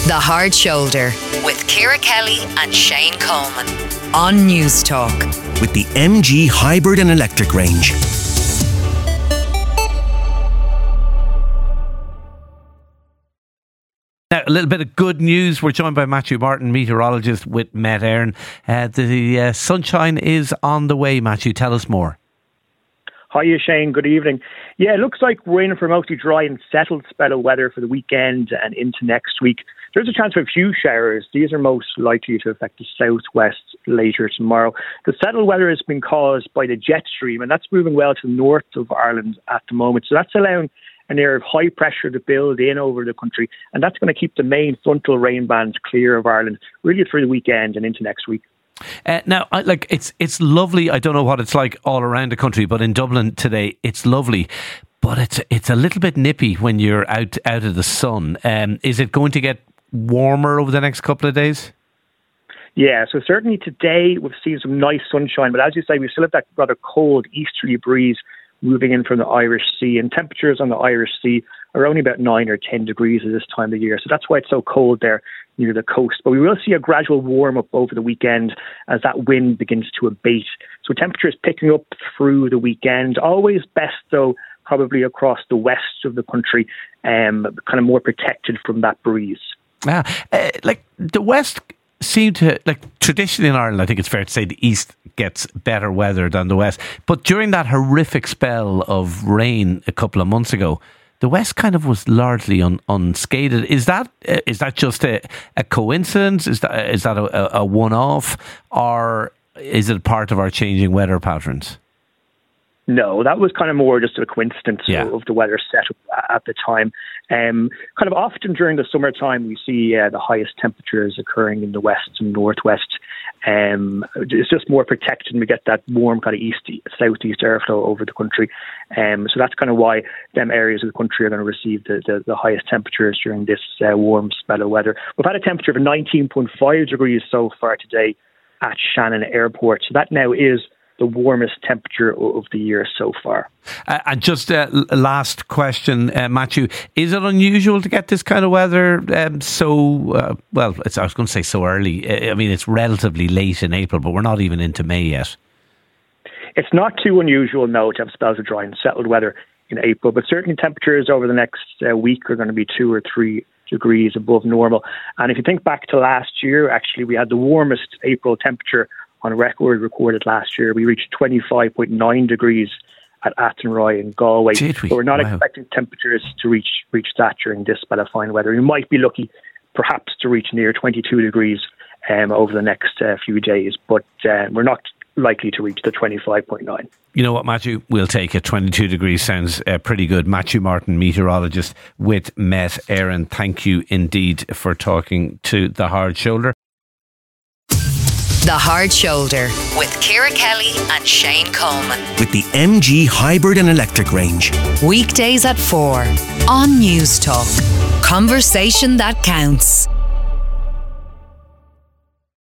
The Hard Shoulder with Ciara Kelly and Shane Coleman on News Talk. With the MG hybrid and electric range. Now, a little bit of good news. We're joined by Matthew Martin, meteorologist with Met Éireann. The sunshine is on the way, Matthew. Tell us more. Hiya, Shane. Good evening. Yeah, it looks like we're in for a mostly dry and settled spell of weather for the weekend and into next week. There's a chance for a few showers. These are most likely to affect the southwest later tomorrow. The settled weather has been caused by the jet stream, and that's moving well to the north of Ireland at the moment. So that's allowing an area of high pressure to build in over the country, and that's going to keep the main frontal rain bands clear of Ireland really through the weekend and into next week. Now, it's lovely. I don't know what it's like all around the country, but in Dublin today, it's lovely. But it's a little bit nippy when you're out of the sun. Is it going to get warmer over the next couple of days? Yeah, so certainly today we've seen some nice sunshine, but as you say, we still have that rather cold easterly breeze moving in from the Irish Sea, and temperatures on the Irish Sea are only about 9 or 10 degrees at this time of year. So that's why it's so cold there near the coast. But we will see a gradual warm up over the weekend as that wind begins to abate. So temperatures picking up through the weekend. Always best, though, probably across the west of the country, kind of more protected from that breeze. The west seem to, traditionally in Ireland, I think it's fair to say the east gets better weather than the west. But during that horrific spell of rain a couple of months ago, the west kind of was largely unscathed. Is that just a coincidence? Is that a one-off, or is it part of our changing weather patterns? No, that was kind of more just a coincidence of the weather setup at the time. Kind of often during the summertime, we see the highest temperatures occurring in the west and northwest. It's just more protected, and we get that warm kind of southeast airflow over the country. So that's kind of why them areas of the country are going to receive the highest temperatures during this warm spell of weather. We've had a temperature of 19.5 degrees so far today at Shannon Airport. So that now is the warmest temperature of the year so far. And just last question, Matthew, is it unusual to get this kind of weather I was going to say so early. I mean, it's relatively late in April, but we're not even into May yet. It's not too unusual, no, to have spells of dry and settled weather in April, but certainly temperatures over the next week are going to be 2 or 3 degrees above normal. And if you think back to last year, actually, we had the warmest April temperature on record recorded last year. We reached 25.9 degrees at Athenry in Galway. But we're not expecting temperatures to reach that during this spell of fine weather. We might be lucky perhaps to reach near 22 degrees over the next few days, but we're not likely to reach the 25.9. You know what, Matthew? We'll take it. 22 degrees sounds pretty good. Matthew Martin, meteorologist with Met Éireann. Thank you indeed for talking to The Hard Shoulder. The Hard Shoulder with Ciara Kelly and Shane Coleman. With the MG hybrid and electric range. Weekdays at 4 on News Talk. Conversation that counts.